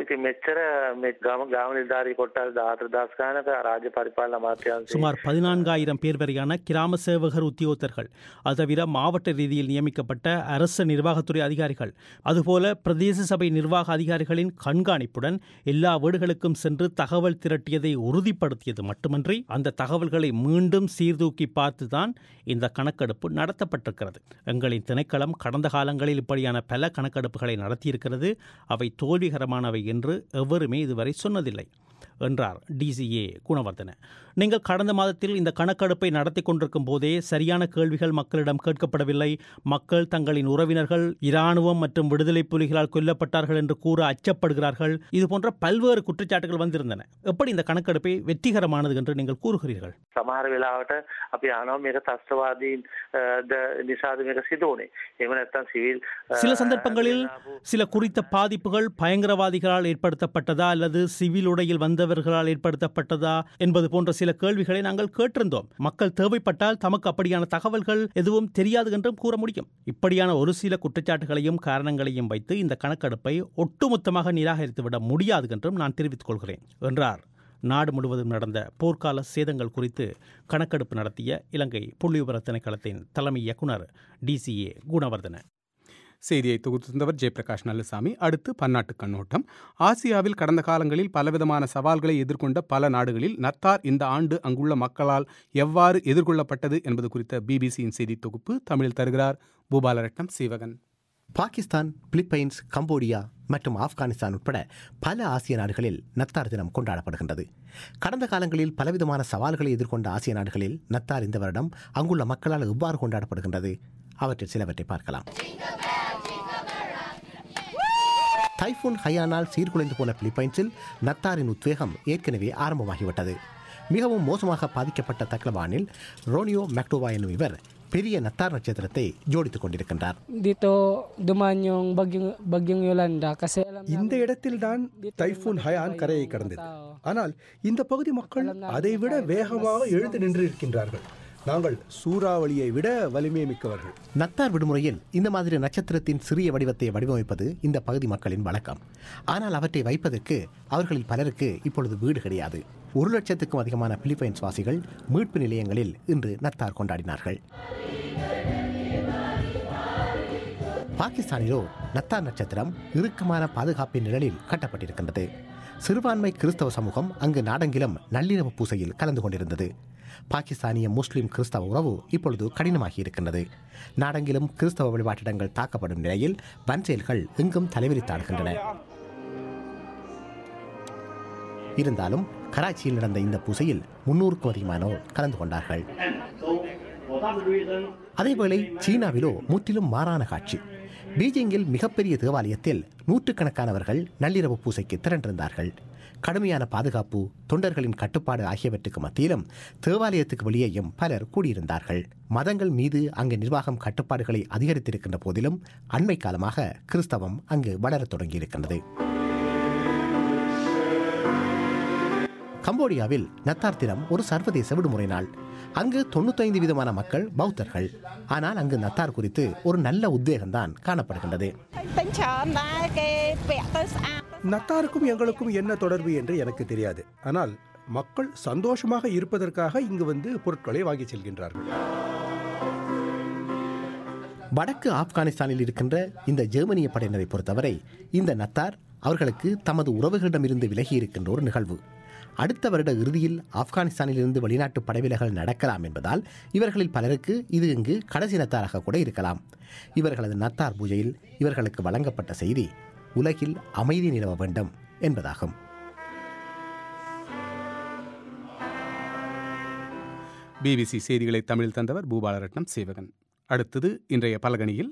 சுமார் பதினான்காயிரம் பேர் வரையான கிராம சேவகர் உத்தியோகத்தர்கள், அது தவிர மாவட்ட ரீதியில் நியமிக்கப்பட்ட அரசு நிர்வாகத்துறை அதிகாரிகள், அதுபோல பிரதேச சபை நிர்வாக அதிகாரிகளின் கண்காணிப்புடன் எல்லா வீடுகளுக்கும் சென்று தகவல் திரட்டியதை உறுதிப்படுத்தியது மட்டுமன்றி அந்த தகவல்களை மீண்டும் சீர்தூக்கி பார்த்துதான் இந்த கணக்கெடுப்பு நடத்தப்பட்டிருக்கிறது. எங்களின் திணைக்களம் கடந்த காலங்களில் இப்படியான பல கணக்கெடுப்புகளை நடத்தியிருக்கிறது. அவை தோல்விகரமானவை என்று எவருமே இதுவரை சொன்னதில்லை என்றார் டிசிஏ குணவர்தன. நீங்கள் கடந்த மாதத்தில் இந்த கணக்கெடுப்பை நடத்தி கொண்டிருக்கும் போதே சரியான கேள்விகள் மக்களிடம் கேட்கப்படவில்லை, மக்கள் தங்களின் உறவினர்கள் இராணுவம் மற்றும் விடுதலை புலிகளால் கொல்லப்பட்டார்கள் என்று கூற அச்சப்படுகிறார்கள், இது போன்ற பல்வேறு குற்றச்சாட்டுகள் வந்திருந்தன. எப்படி இந்த கணக்கெடுப்பை வெற்றிகரமானது என்று நீங்கள் கூறுகிறீர்கள்? සමහර වෙලාවට අපි ආනෝ මේක ත්‍රස්තවාදීන් නිසාද මේක සිදු වුණේ. එහෙම නැත්නම් සිවිල් சில சந்தர்ப்பங்களில் சில குறித்த பாதிப்புகள் பயங்கரவாதிகளால் ஏற்படுத்தப்பட்டதா அல்லது சிவில் உடையில் வந்தவர் தலைவர்களால் ஏற்படுத்தப்பட்டதா என்பது போன்ற சில கேள்விகளை நாங்கள் கேட்டிருந்தோம். மக்கள் தேவைப்பட்டால் தமக்கு அப்படியான தகவல்கள் எதுவும் தெரியாது என்றும் கூற முடியும். இப்படியான ஒரு சில குற்றச்சாட்டுகளையும் காரணங்களையும் வைத்து இந்த கணக்கெடுப்பை ஒட்டுமொத்தமாக நிராகரித்துவிட முடியாது என்றும் நான் தெரிவித்துக் கொள்கிறேன் என்றார். நாடு முழுவதும் நடந்த போர்க்கால சேதங்கள் குறித்து கணக்கெடுப்பு நடத்திய இலங்கை புள்ளிவிவர திணைக்களத்தின் தலைமை இயக்குநர் டிசிஏ குணவர்தன. செய்தியை தொகுத்திருந்தவர் ஜெயபிரகாஷ் நல்லசாமி. அடுத்து பன்னாட்டு கண்ணோட்டம். ஆசியாவில் கடந்த காலங்களில் பலவிதமான சவால்களை எதிர்கொண்ட பல நாடுகளில் நத்தார் இந்த ஆண்டு அங்குள்ள மக்களால் எவ்வாறு எதிர்கொள்ளப்பட்டது என்பது குறித்த பிபிசியின் செய்தி தொகுப்பு தமிழில் தருகிறார் பூபாலரட்னம் சீவகன். பாகிஸ்தான், பிலிப்பைன்ஸ், கம்போடியா மற்றும் ஆப்கானிஸ்தான் உட்பட பல ஆசிய நாடுகளில் நத்தார் தினம் கொண்டாடப்படுகின்றது. கடந்த காலங்களில் பலவிதமான சவால்களை எதிர்கொண்ட ஆசிய நாடுகளில் நத்தார் இந்த வருடம் அங்குள்ள மக்களால் எவ்வாறு கொண்டாடப்படுகின்றது? அவற்றில் சிலவற்றை பார்க்கலாம். டைஃபூன் ஹயானால் சீர்குலைந்து போன பிலிப்பைன்ஸில் நத்தாரின் உத்வேகம் ஏற்கனவே ஆரம்பமாகிவிட்டது. மிகவும் மோசமாக பாதிக்கப்பட்ட தக்லபானில் ரோனியோ மேக்டோவா என்னும் இவர் பெரிய நத்தார் நட்சத்திரத்தை ஜோடித்துக் கொண்டிருக்கின்றார். இந்த இடத்தில்தான் டைஃபூன் ஹயான் கரையை கடந்தது. ஆனால் இந்த பகுதி மக்கள் அதைவிட வேகமாக எழுந்து நின்றிருக்கின்றார்கள். நாங்கள் சூறாவளியை விட வலிமை மிக்கவர்கள். நத்தார் விடுமுறையில் இந்த மாதிரி நட்சத்திரத்தின் சிறிய வடிவத்தை வடிவமைப்பது இந்த பகுதி மக்களின் வழக்கம். ஆனால் அவற்றை வைப்பதற்கு அவர்களில் பலருக்கு இப்பொழுது வீடு கிடையாது. ஒரு லட்சத்துக்கும் அதிகமான பிலிப்பைன்ஸ் வாசிகள் மீட்பு நிலையங்களில் இன்று நத்தார் கொண்டாடினார்கள். பாகிஸ்தானிலோ நத்தார் நட்சத்திரம் இறுக்கமான பாதுகாப்பின் நிழலில் கட்டப்பட்டிருக்கின்றது. சிறுபான்மை கிறிஸ்தவ சமூகம் அங்கு நாடெங்கிலும் நள்ளிரவு பூசையில் கலந்து கொண்டிருந்தது. பாகிஸ்தானிய முஸ்லிம் கிறிஸ்தவ உறவு இப்பொழுது கடினமாகி இருக்கின்றது. நாடெங்கிலும் கிறிஸ்தவ வழிபாட்டிடங்கள் தாக்கப்படும் நிலையில் வன்செயல்கள் எங்கும் தலைவிரித்தாடுகின்றன. இருந்தாலும் கராச்சியில் நடந்த இந்த பூசையில் முன்னூறுக்கும் அதிகமானோர் கலந்து கொண்டார்கள். அதேவேளை சீனாவிலோ முற்றிலும் மாறான காட்சி. பீஜிங்கில் மிகப்பெரிய தேவாலயத்தில் நூற்றுக்கணக்கானவர்கள் நள்ளிரவு பூசைக்கு திரண்டிருந்தார்கள். கடுமையான பாதுகாப்பு, தொண்டர்களின் கட்டுப்பாடு ஆகியவற்றுக்கு மத்தியிலும் தேவாலயத்துக்கு வெளியேயும் பலர் கூடியிருந்தார்கள். மதங்கள் மீது அங்கு நிர்வாகம் கட்டுப்பாடுகளை அதிகரித்திருக்கின்ற போதிலும் அண்மை காலமாக கிறிஸ்தவம் அங்கு வளரத் தொடங்கியிருக்கின்றது. கம்போடியாவில் நத்தார் தினம் ஒரு சர்வதேச விடுமுறை நாள். அங்கு தொண்ணூத்தைந்து விதமான மக்கள் பௌத்தர்கள். ஆனால் அங்கு நத்தார் குறித்து ஒரு நல்ல உத்வேகம்தான் காணப்படுகின்றது. நத்தாருக்கும் எங்களுக்கும் என்ன தொடர்பு என்று எனக்கு தெரியாது. ஆனால் மக்கள் சந்தோஷமாக இருப்பதற்காக இங்கு வந்து பொருட்களை வாங்கி செல்கின்றார்கள். வடக்கு ஆப்கானிஸ்தானில் இருக்கின்ற இந்த ஜெர்மனிய படையினரை பொறுத்தவரை இந்த நத்தார் அவர்களுக்கு தமது உறவுகளிடமிருந்து விலகி இருக்கின்ற ஒரு நிகழ்வு. அடுத்த வருட இறுதியில் ஆப்கானிஸ்தானில் இருந்து வெளிநாட்டு படைவிலகல் நடக்கலாம் என்பதால் இவர்களில் பலருக்கு இது இங்கு கடைசி நத்தாராக கூட இருக்கலாம். இவர்களது நத்தார் பூஜையில் இவர்களுக்கு வழங்கப்பட்ட செய்தி உலகில் அமைதி நிலவ வேண்டும் என்பதாகும். பிபிசி செய்திகளை தமிழில் தந்தவர் பூபாலரட்னம் சேவகன். அடுத்தது இன்றைய பலகணியில்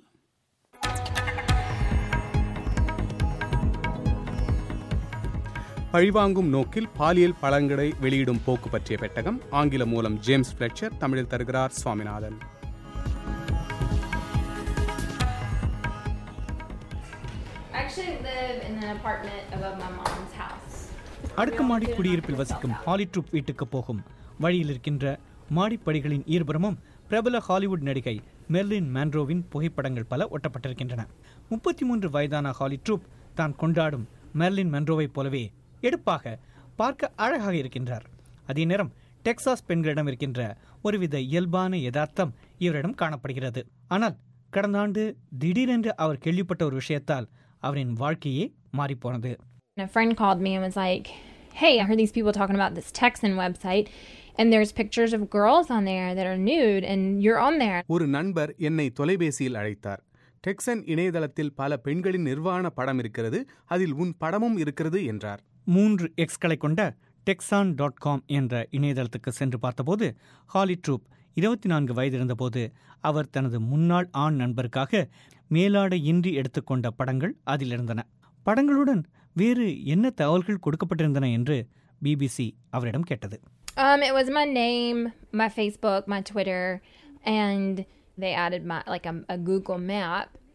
பழிவாங்கும் நோக்கில் பாலியல் பழங்களை வெளியிடும் போக்கு பற்றிய பெட்டகம். ஆங்கில மூலம் ஜேம்ஸ் ஃபிளெச்சர், தமிழில் தருகிறார் சுவாமிநாதன். அடுக்குமாடி குடியிருப்பில் வசிக்கும் ஹாலிட்ரூப் வீட்டுக்கு போகும் வழியில் இருக்கின்ற மாடிப்படிகளின் இருபுறமும் பிரபல ஹாலிவுட் நடிகை மெர்லின் மான்ரோவின் புகைப்படங்கள் பல ஒட்டப்பட்டிருக்கின்றன. முப்பத்தி மூன்று வயதான ஹாலிட்ரூப் தான் கொண்டாடும் மெர்லின் மான்ரோவைப் போலவே எடுப்பாக பார்க்க அழகாக இருக்கின்றார். அதே நேரம் டெக்சாஸ் பெண்களிடம் இருக்கின்ற ஒருவித இயல்பான யதார்த்தம் இவரிடம் காணப்படுகிறது. ஆனால் கடந்த ஆண்டு திடீரென்று அவர் கேள்விப்பட்ட ஒரு விஷயத்தால் அவரின் வாழ்க்கையே மாறிப்போனது. A friend called me and was like, hey, I heard these people talking about this Texan website and there's pictures of girls on there that are nude and you're on there. ஒரு நண்பர் என்னை தொலைபேசியில் அழைத்தார். Texan இணையதளத்தில் பல பெண்களின் நிர்வாண படம் இருக்கிறது, அதில் உன் படமும் இருக்கிறது என்றார். மூன்று எக்ஸ்களை கொண்ட டெக்சான் டாட் காம் என்ற இணையதளத்துக்கு சென்று பார்த்தபோது ஹாலிட்ரூப் இருபத்தி நான்கு வயது இருந்தபோது அவர் தனது முன்னாள் ஆண் நண்பருக்காக மேலாடையின்றி எடுத்துக்கொண்ட படங்கள் அதில் இருந்தன. படங்களுடன் வேறு என்ன தகவல்கள் கொடுக்கப்பட்டிருந்தன என்று பிபிசி அவரிடம் கேட்டது. Um, it was my name, my Facebook, my Twitter, and they added my like a, a Google map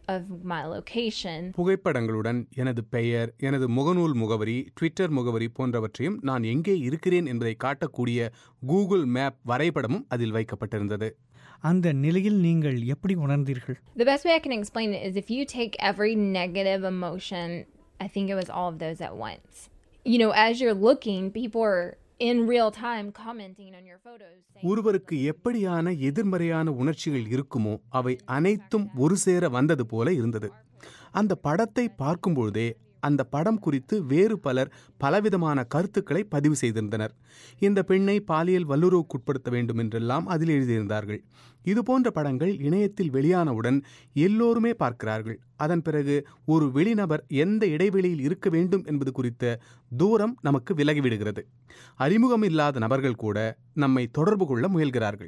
of my location. புகைப்படங்களுடன் எனது பெயர், எனது முகநூல் முகவரி, ட்விட்டர் முகவரி போன்றவற்றையும் நான் எங்கே இருக்கிறேன் என்பதை காட்டக்கூடிய கூகுள் மேப் வரைபடமும் அதில் வைக்கப்பட்டிருந்தது. அந்த நிலையில் நீங்கள் எப்படி உணர்ந்தீர்கள்? The best way I can explain it is if you take every negative emotion, I think it was all of those at once. You know, as you're looking, people are in real time commenting on your photos. ஒருவருக்கு எப்படியான எதிர்மறையான உணர்ச்சிகள் இருக்குமோ அவை அனைத்தும் ஒரு சேர வந்தது போல இருந்தது. அந்த படத்தை பார்க்கும்பொழுதே அந்த படம் குறித்து வேறு பலர் பலவிதமான கருத்துக்களை பதிவு செய்திருந்தனர். இந்த பெண்ணை பாலியல் வல்லுறவுக்குட்படுத்த வேண்டும் என்றெல்லாம் அதில் எழுதியிருந்தார்கள். இதுபோன்ற படங்கள் இணையத்தில் வெளியானவுடன் எல்லோருமே பார்க்கிறார்கள். அதன் பிறகு ஒரு வெளிநபர் எந்த இடைவெளியில் இருக்க வேண்டும் என்பது குறித்த தூரம் நமக்கு விலகிவிடுகிறது. அறிமுகம் இல்லாத நபர்கள் கூட நம்மை தொடர்பு கொள்ள முயல்கிறார்கள்.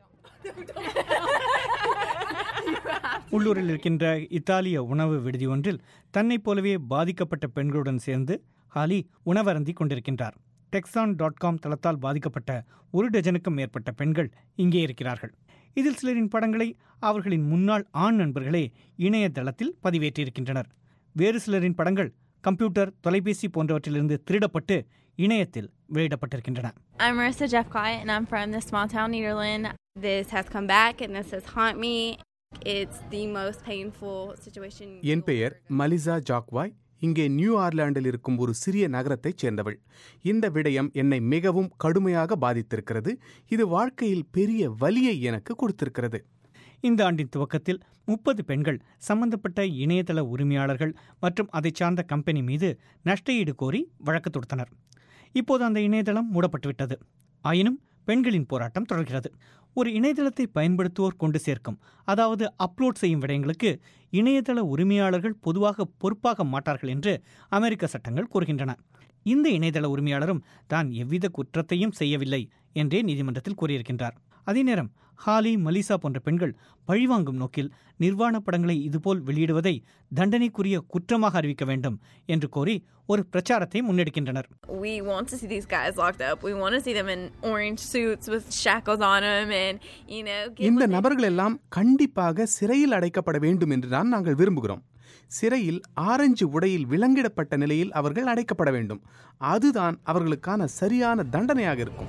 உள்ளூரில் இருக்கின்ற இத்தாலிய உணவு விடுதி ஒன்றில் தன்னைப் போலவே பாதிக்கப்பட்ட பெண்களுடன் சேர்ந்து ஹாலி உணவருந்தி கொண்டிருக்கின்றார். டெக்ஸான் டாட் காம் தளத்தால் பாதிக்கப்பட்ட ஒரு டஜனுக்கும் மேற்பட்ட பெண்கள் இங்கே இருக்கிறார்கள். இதில் சிலரின் படங்களை அவர்களின் முன்னாள் ஆண் நண்பர்களே இணையதளத்தில் பதிவேற்றியிருக்கின்றனர். வேறு சிலரின் படங்கள் கம்ப்யூட்டர், தொலைபேசி போன்றவற்றிலிருந்து திருடப்பட்டு இணையத்தில் வெளியிடப்பட்டிருக்கின்றன. I'm Marissa Jeffcott and I'm from the small town Nederland. This has come back and this has haunted me. It's the most painful situation. என் பெயர் மலிசா ஜாக்வாய். இங்கே நியூ ஆர்லாண்டில் இருக்கும் ஒரு சிறிய நகரத்தைச் சேர்ந்தவள். இந்த விடயம் என்னை மிகவும் கடுமையாக பாதித்திருக்கிறது. இது வாழ்க்கையில் பெரிய வலியை எனக்கு கொடுத்திருக்கிறது. இந்த ஆண்டின் துவக்கத்தில் முப்பது பெண்கள் சம்பந்தப்பட்ட இணையதள உரிமையாளர்கள் மற்றும் அதை சார்ந்த கம்பெனி மீது நஷ்டஈடு கோரி வழக்கு தொடுத்தனர். இப்போது அந்த இணையதளம் மூடப்பட்டுவிட்டது. ஆயினும் பெண்களின் போராட்டம் தொடர்கிறது. ஒரு இணையதளத்தை பயன்படுத்துவோர் கொண்டு சேர்க்கும், அதாவது அப்லோட் செய்யும் விடயங்களுக்கு இணையதள உரிமையாளர்கள் பொதுவாக பொறுப்பாக மாட்டார்கள் என்று அமெரிக்க சட்டங்கள் கூறுகின்றன. இந்த இணையதள உரிமையாளரும் தான் எவ்வித குற்றத்தையும் செய்யவில்லை என்றே நீதிமன்றத்தில் கூறியிருக்கின்றார். அதே நேரம் ஹாலி, மலிசா போன்ற பெண்கள் பழிவாங்கும் நோக்கில் நிர்வாண படங்களை இதுபோல் வெளியிடுவதை தண்டனைக்குரிய குற்றமாக அறிவிக்க வேண்டும் என்று கோரி ஒரு பிரச்சாரத்தை முன்னெடுக்கின்றனர். We want to see these guys locked up. We want to see them in orange suits with shackles on them and, you know, இந்த நபர்கள் எல்லாம் கண்டிப்பாக சிறையில் அடைக்கப்பட வேண்டும் என்று தான் நாங்கள் விரும்புகிறோம். சிறையில் ஆரஞ்சு உடையில் விலங்கிடப்பட்ட நிலையில் அவர்கள் அடைக்கப்பட வேண்டும். அதுதான் அவர்களுக்கான சரியான தண்டனையாக இருக்கும்.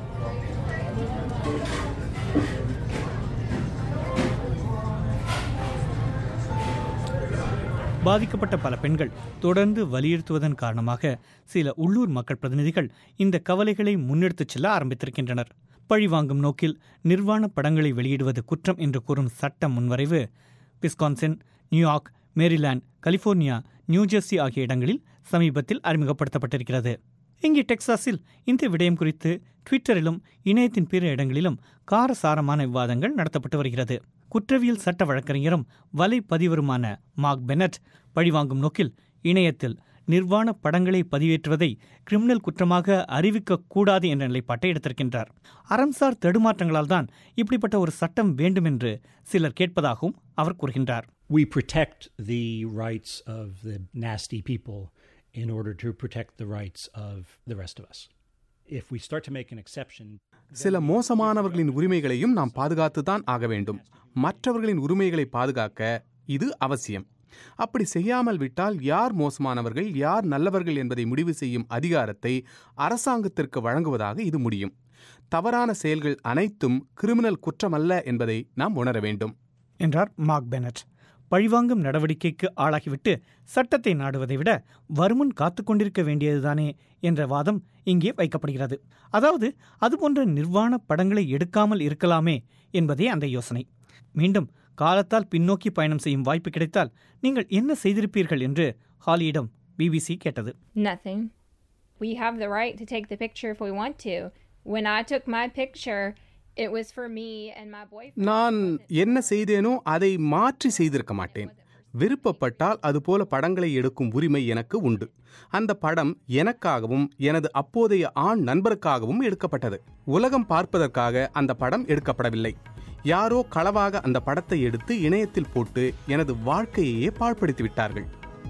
பாதிக்கப்பட்ட பல பெண்கள் தொடர்ந்து வலியுறுத்துவதன் காரணமாக சில உள்ளூர் மக்கள் பிரதிநிதிகள் இந்த கவலைகளை முன்னெடுத்துச் செல்ல ஆரம்பித்திருக்கின்றனர். பழிவாங்கும் நோக்கில் நிர்வாண படங்களை வெளியிடுவது குற்றம் என்று கூறும் சட்ட முன்வரைவு Wisconsin, New York, Maryland, California, New Jersey ஆகிய இடங்களில் சமீபத்தில் அறிமுகப்படுத்தப்பட்டிருக்கிறது. இங்கே டெக்சாஸில் இந்த விடயம் குறித்து ட்விட்டரிலும் இணையத்தின் பிற இடங்களிலும் காரசாரமான விவாதங்கள் நடத்தப்பட்டு வருகிறது. குற்றவியல் சட்ட வழக்கறிஞரும் வலை பதிவருமான மார்க் பெனட் பழிவாங்கும் நோக்கில் இணையத்தில் நிர்வாண படங்களை பதிவேற்றுவதை கிரிமினல் குற்றமாக அறிவிக்கக்கூடாது என்ற நிலைப்பாட்டை எடுத்திருக்கின்றார். அறம்சார் தடுமாற்றங்களால் தான் இப்படிப்பட்ட ஒரு சட்டம் வேண்டும் என்று சிலர் கேட்பதாகவும் அவர் கூறுகின்றார். We protect the rights of the nasty people in order to protect the rights of the rest of us. If we start to make an exception, சில மோசமானவர்களின் உரிமைகளையும் நாம் பாதுகாத்துதான் ஆக வேண்டும். மற்றவர்களின் உரிமைகளை பாதுகாக்க இது அவசியம். அப்படி செய்யாமல் விட்டால் யார் மோசமானவர்கள், யார் நல்லவர்கள் என்பதை முடிவு செய்யும் அதிகாரத்தை அரசாங்கத்திற்கு வழங்குவதாக இது முடியும். தவறான செயல்கள் அனைத்தும் கிரிமினல் குற்றமல்ல என்பதை நாம் உணர வேண்டும் என்றார் மார்க் பெனட். பழிவாங்கும் நடவடிக்கைக்கு ஆளாகிவிட்டு சட்டத்தை நாடுவதை விட வருமுன் காத்து கொண்டிருக்க வேண்டியதுதானே என்ற வாதம் இங்கே வைக்கப்படுகிறது. அதாவது அதுபோன்ற நிர்வாண படங்களை எடுக்காமல் இருக்கலாமே என்பதே அந்த யோசனை. மீண்டும் காலத்தால் பின்னோக்கி பயணம் செய்யும் வாய்ப்பு கிடைத்தால் நீங்கள் என்ன செய்திருப்பீர்கள் என்று ஹாலியிடம் பிபிசி கேட்டது. Nothing. We have the right to take the picture if we want to. When I took my picture, it was for me and my boyfriend. நான் என்ன செய்தேனோ அதை மாற்றி செய்திருக்க மாட்டேன். விருப்பப்பட்டால் அதுபோல படங்களை எடுக்கும் உரிமை எனக்கு உண்டு. அந்த படம் எனக்காகவும் எனது அப்போதைய ஆண் நண்பருக்காகவும் எடுக்கப்பட்டது. உலகம் பார்ப்பதற்காக அந்த படம் எடுக்கப்படவில்லை. யாரோ களவாக அந்த படத்தை எடுத்து இணையத்தில் போட்டு எனது வாழ்க்கையையே பாழ்படுத்தி விட்டார்கள்.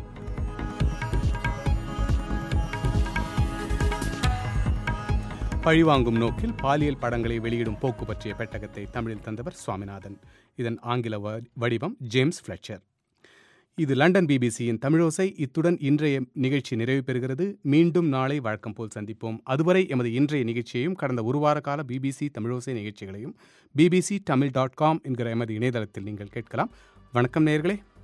பழிவாங்கும் நோக்கில் பாலியல் படங்களை வெளியிடும் போக்கு பற்றிய பெட்டகத்தை தமிழில் தந்தவர் சுவாமிநாதன். இதன் ஆங்கில வடிவம் ஜேம்ஸ் ஃபிளெச்சர். இது லண்டன் பிபிசியின் தமிழோசை. இத்துடன் இன்றைய நிகழ்ச்சி நிறைவு பெறுகிறது. மீண்டும் நாளை வழக்கம் போல் சந்திப்போம். அதுவரை எமது இன்றைய நிகழ்ச்சியையும் கடந்த ஒரு வார கால பிபிசி தமிழோசை நிகழ்ச்சிகளையும் பிபிசி தமிழ் டாட் காம் என்கிற எமது இணையதளத்தில் நீங்கள் கேட்கலாம். வணக்கம் நேயர்களே.